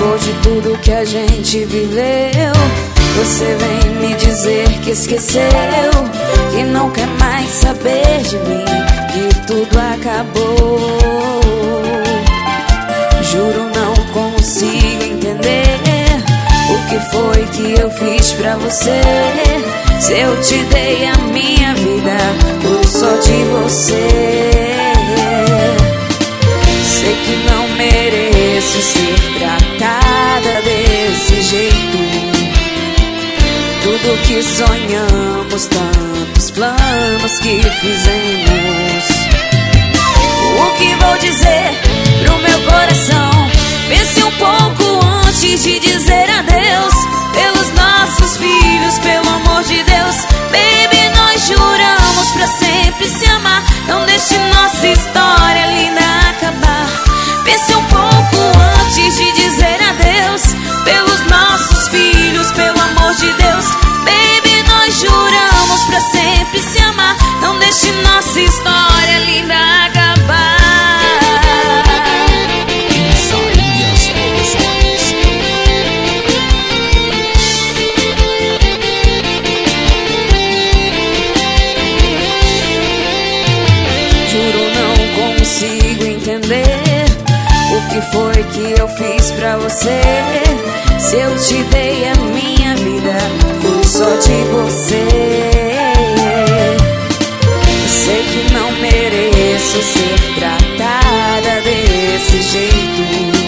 Depois de tudo que a gente viveu, você vem me dizer que esqueceu, que não quer mais saber de mim, que tudo acabou. Juro, não consigo entender o que foi que eu fiz pra você. Se eu te dei a minha vida, foi só de você. Sei que não mereço ser tratada desse jeito. Tudo que sonhamos, tantos planos que fizemos. O que vou dizer pro meu coração? Pense um pouco antes de dizer adeus. Pelos nossos filhos, pelo amor de Deus, baby, nós juramos pra sempre se amar. Não deixe nossa história linda acabar. Pense um pouco antes de dizer adeus. Pelos nossos filhos, pelo amor de Deus, baby, nós juramos pra sempre se amar. Não deixe nossa história linda acabar. O que foi que eu fiz pra você? Se eu te dei a minha vida, foi só de você. Sei que não mereço ser tratada desse jeito.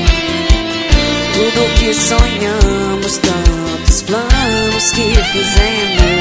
Tudo que sonhamos, tantos planos que fizemos.